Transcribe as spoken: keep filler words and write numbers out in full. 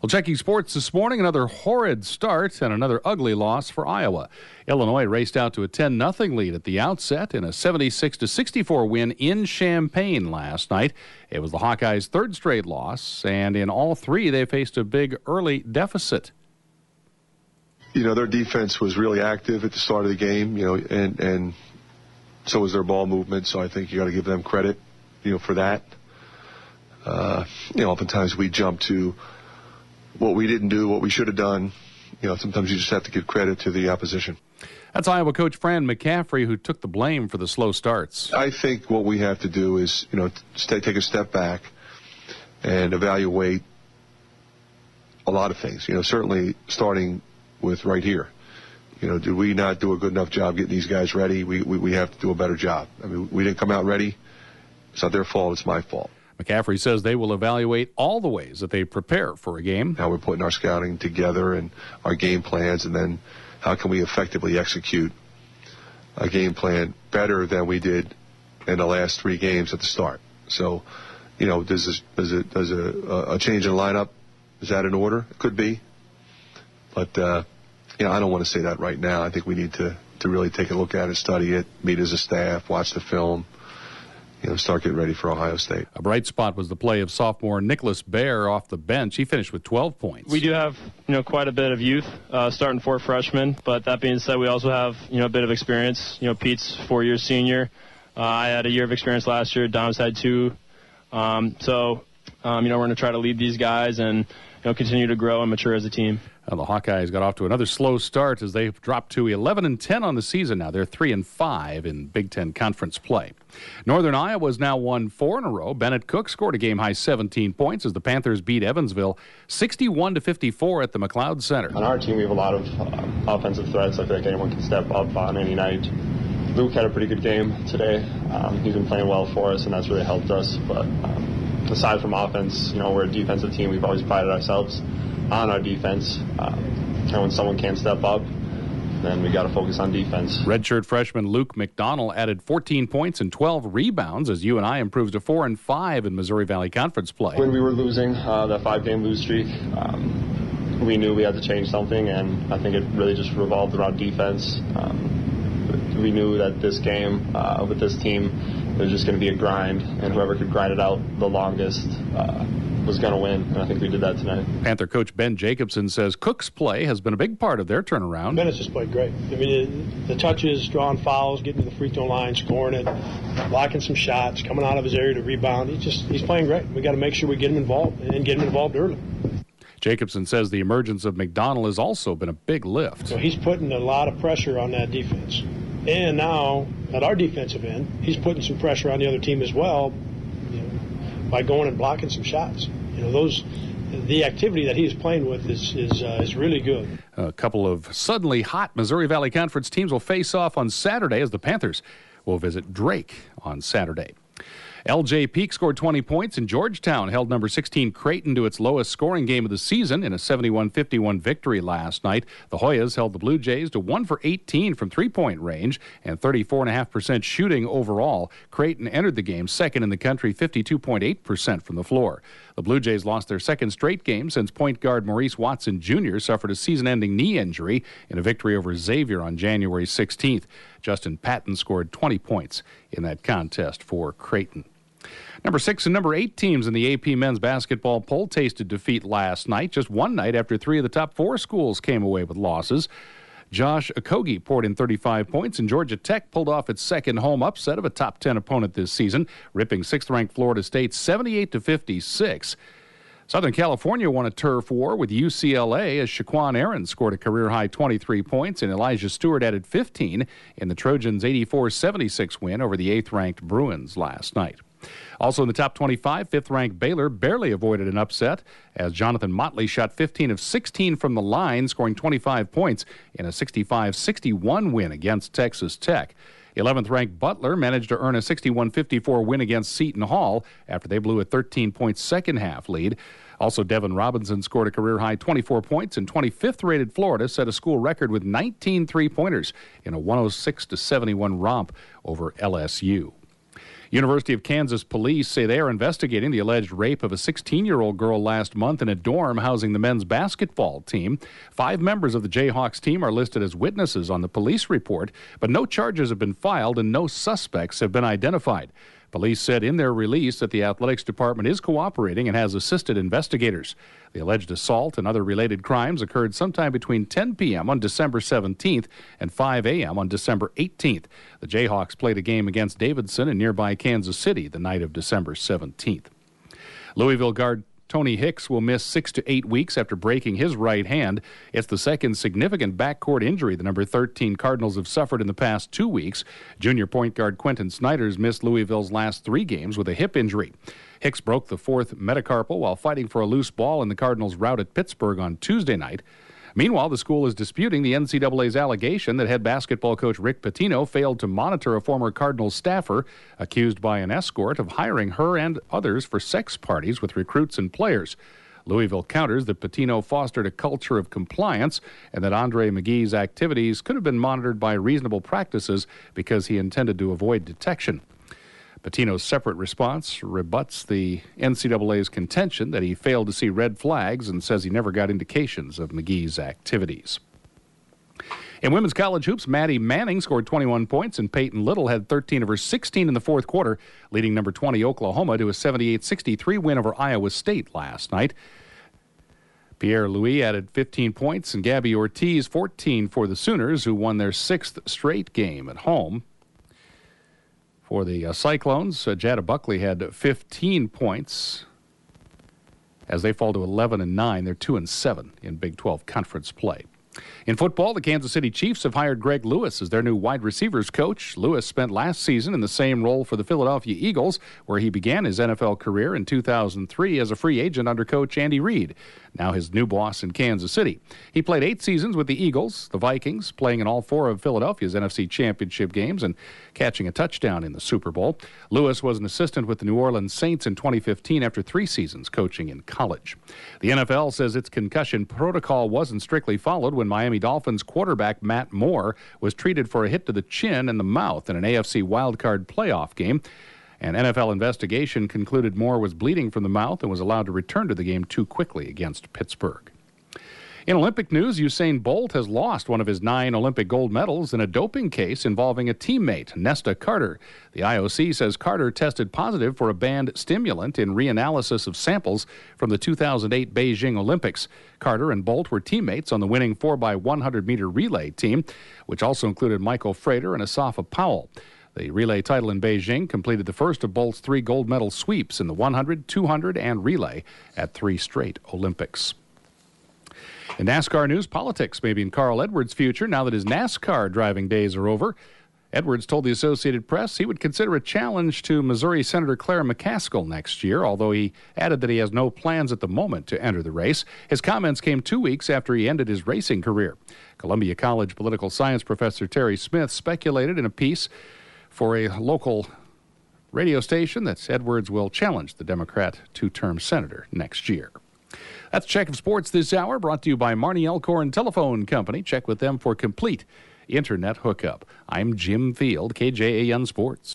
Well, checking sports this morning, another horrid start and another ugly loss for Iowa. Illinois raced out to a ten nothing lead at the outset in a seventy-six to sixty-four win in Champaign last night. It was the Hawkeyes' third straight loss, and in all three they faced a big early deficit. You know, their defense was really active at the start of the game, you know, and, and so was their ball movement, so I think you got to give them credit, you know, for that. Uh, you know, oftentimes we jump to what we didn't do, what we should have done. You know, sometimes you just have to give credit to the opposition. That's Iowa coach Fran McCaffery, who took the blame for the slow starts. I think what we have to do is, you know, stay, take a step back and evaluate a lot of things. You know, certainly starting with right here. You know, did we not do a good enough job getting these guys ready? We, we, we have to do a better job. I mean, we didn't come out ready. It's not their fault. It's my fault. McCaffery says they will evaluate all the ways that they prepare for a game. How we're putting our scouting together and our game plans, and then how can we effectively execute a game plan better than we did in the last three games at the start. So, you know, does this, does it, does a, a change in lineup, is that in order? It could be. But, uh, you know, I don't want to say that right now. I think we need to, to really take a look at it, study it, meet as a staff, watch the film. You know, start getting ready for Ohio State. A bright spot was the play of sophomore Nicholas Baer off the bench. He finished with twelve points. We do have, you know, quite a bit of youth, uh, starting four freshmen. But that being said, we also have, you know, a bit of experience. You know, Pete's four-year senior. Uh, I had a year of experience last year. Dom's had two. Um, so, um, you know, we're going to try to lead these guys and, you know, continue to grow and mature as a team. Well, the Hawkeyes got off to another slow start as they've dropped to eleven and ten on the season now. They're three and five in Big Ten Conference play. Northern Iowa's now won four in a row. Bennett Cook scored a game-high seventeen points as the Panthers beat Evansville sixty-one to fifty-four at the McLeod Center. On our team, we have a lot of uh, offensive threats. I feel like anyone can step up on any night. Luke had a pretty good game today. Um, he's been playing well for us, and that's really helped us. But um, aside from offense, you know, we're a defensive team. We've always prided ourselves on our defense. Uh, and when someone can't step up, then we got to focus on defense. Redshirt freshman Luke McDonald added fourteen points and twelve rebounds as U N I improves to four and five in Missouri Valley Conference play. When we were losing uh, that five-game lose streak, um, we knew we had to change something, and I think it really just revolved around defense. Um, we knew that this game uh, with this team, it was just going to be a grind, and whoever could grind it out the longest uh, was going to win, and I think we did that tonight. Panther coach Ben Jacobson says Cook's play has been a big part of their turnaround. Bennett's just played great. I mean, it, the touches, drawing fouls, getting to the free throw line, scoring it, blocking some shots, coming out of his area to rebound. He's just he's playing great. We got to make sure we get him involved and get him involved early. Jacobson says the emergence of McDonald has also been a big lift. So he's putting a lot of pressure on that defense. And now, at our defensive end, he's putting some pressure on the other team as well, you know, by going and blocking some shots. You know, those, the activity that he is playing with is is, uh, is really good. A couple of suddenly hot Missouri Valley Conference teams will face off on Saturday as the Panthers will visit Drake on Saturday. L J Peak scored twenty points, and Georgetown held number sixteen Creighton to its lowest scoring game of the season in a seventy-one fifty-one victory last night. The Hoyas held the Blue Jays to one for eighteen from three-point range and thirty-four point five percent shooting overall. Creighton entered the game second in the country, fifty-two point eight percent from the floor. The Blue Jays lost their second straight game since point guard Maurice Watson Junior suffered a season-ending knee injury in a victory over Xavier on January sixteenth. Justin Patton scored twenty points in that contest for Creighton. Number six and number eight teams in the A P men's basketball poll tasted defeat last night, just one night after three of the top four schools came away with losses. Josh Okogie poured in thirty-five points, and Georgia Tech pulled off its second home upset of a top ten opponent this season, ripping sixth-ranked Florida State seventy-eight to fifty-six. Southern California won a turf war with U C L A as Shaquan Aaron scored a career-high twenty-three points, and Elijah Stewart added fifteen in the Trojans' eighty-four seventy-six win over the eighth-ranked Bruins last night. Also in the top twenty-five, fifth-ranked Baylor barely avoided an upset as Jonathan Motley shot fifteen of sixteen from the line, scoring twenty-five points in a sixty-five sixty-one win against Texas Tech. eleventh-ranked Butler managed to earn a sixty-one fifty-four win against Seton Hall after they blew a thirteen-point second-half lead. Also, Devin Robinson scored a career-high twenty-four points, and twenty-fifth-rated Florida set a school record with nineteen three-pointers in a one oh six to seventy-one romp over L S U. University of Kansas police say they are investigating the alleged rape of a sixteen-year-old girl last month in a dorm housing the men's basketball team. Five members of the Jayhawks team are listed as witnesses on the police report, but no charges have been filed and no suspects have been identified. Police said in their release that the athletics department is cooperating and has assisted investigators. The alleged assault and other related crimes occurred sometime between ten p.m. on December seventeenth and five a.m. on December eighteenth. The Jayhawks played a game against Davidson in nearby Kansas City the night of December seventeenth. Louisville guard Tony Hicks will miss six to eight weeks after breaking his right hand. It's the second significant backcourt injury the number thirteen Cardinals have suffered in the past two weeks. Junior point guard Quentin Snyder's missed Louisville's last three games with a hip injury. Hicks broke the fourth metacarpal while fighting for a loose ball in the Cardinals' rout at Pittsburgh on Tuesday night. Meanwhile, the school is disputing the N C double A's allegation that head basketball coach Rick Pitino failed to monitor a former Cardinals staffer accused by an escort of hiring her and others for sex parties with recruits and players. Louisville counters that Pitino fostered a culture of compliance and that Andre McGee's activities could have been monitored by reasonable practices because he intended to avoid detection. Pitino's separate response rebuts the N C double A's contention that he failed to see red flags and says he never got indications of McGee's activities. In women's college hoops, Maddie Manning scored twenty-one points and Peyton Little had thirteen of her sixteen in the fourth quarter, leading number twenty Oklahoma to a seventy-eight sixty-three win over Iowa State last night. Pierre Louis added fifteen points and Gabby Ortiz fourteen for the Sooners, who won their sixth straight game at home. For the uh, Cyclones, uh, Jada Buckley had fifteen points as they fall to eleven and nine. They're two and seven in Big twelve conference play. In football, the Kansas City Chiefs have hired Greg Lewis as their new wide receivers coach. Lewis spent last season in the same role for the Philadelphia Eagles, where he began his N F L career in two thousand three as a free agent under coach Andy Reid, now his new boss in Kansas City. He played eight seasons with the Eagles, the Vikings, playing in all four of Philadelphia's N F C Championship games and catching a touchdown in the Super Bowl. Lewis was an assistant with the New Orleans Saints in twenty fifteen after three seasons coaching in college. The N F L says its concussion protocol wasn't strictly followed when Miami Dolphins quarterback Matt Moore was treated for a hit to the chin and the mouth in an A F C wildcard playoff game. An N F L investigation concluded Moore was bleeding from the mouth and was allowed to return to the game too quickly against Pittsburgh. In Olympic news, Usain Bolt has lost one of his nine Olympic gold medals in a doping case involving a teammate, Nesta Carter. The I O C says Carter tested positive for a banned stimulant in reanalysis of samples from the two thousand eight Beijing Olympics. Carter and Bolt were teammates on the winning four by one hundred meter relay team, which also included Michael Frater and Asafa Powell. The relay title in Beijing completed the first of Bolt's three gold medal sweeps in the one hundred, two hundred, and relay at three straight Olympics. In NASCAR news, politics may be in Carl Edwards' future now that his NASCAR driving days are over. Edwards told the Associated Press he would consider a challenge to Missouri Senator Claire McCaskill next year, although he added that he has no plans at the moment to enter the race. His comments came two weeks after he ended his racing career. Columbia College political science professor Terry Smith speculated in a piece for a local radio station that Edwards will challenge the Democrat two-term senator next year. That's Check of Sports this hour, brought to you by Marnie Elkhorn Telephone Company. Check with them for complete internet hookup. I'm Jim Field, K J A N Sports.